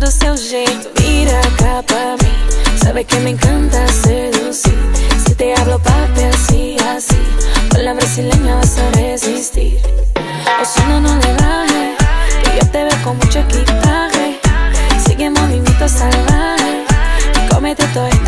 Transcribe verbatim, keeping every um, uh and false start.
do seu jeito, vira cá pra mim. Sabe que me encanta seducir. Si te hablo papi así, así, con la brasileña vas a resistir. O si no, no le baje, que yo te veo con mucho equipaje. Sigue movimiento salvaje y cómete todo.